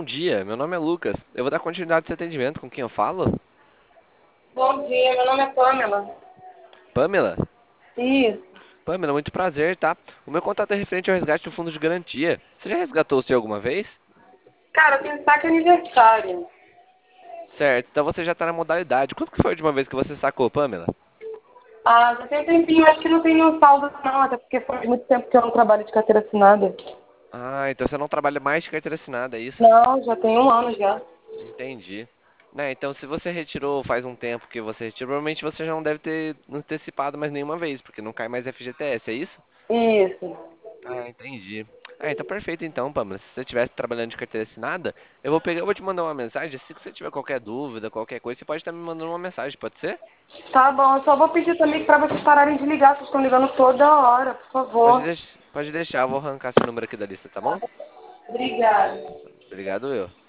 bom dia. Meu nome é Lucas. Eu vou dar continuidade a esse atendimento com quem eu falo? Bom dia, meu nome é Pamela. Pamela? Isso. Pamela, muito prazer, tá? O meu contato é referente ao resgate do fundo de garantia. Você já resgatou o seu alguma vez? Cara, eu tenho saque aniversário. Certo, então você já tá na modalidade. Quanto que foi a última vez que você sacou, Pamela? Ah, já tem um tempinho, acho que não tem nenhum saldo não, até porque faz muito tempo que eu não trabalho de carteira assinada. Ah, então você não trabalha mais de carteira assinada, é isso? Não, já tem um ano já. Entendi. Né, então se você retirou faz um tempo que você retirou, provavelmente você já não deve ter antecipado mais nenhuma vez, porque não cai mais FGTS, é isso? Isso. Ah, entendi. Ah, então perfeito então, Pamela. Se você estivesse trabalhando de carteira assinada, eu vou te mandar uma mensagem. Se você tiver qualquer dúvida, qualquer coisa, você pode estar me mandando uma mensagem, pode ser? Tá bom, eu só vou pedir também para vocês pararem de ligar, vocês estão ligando toda hora, por favor. Pode deixar, eu vou arrancar seu número aqui da lista, tá bom? Obrigada. Obrigado, eu.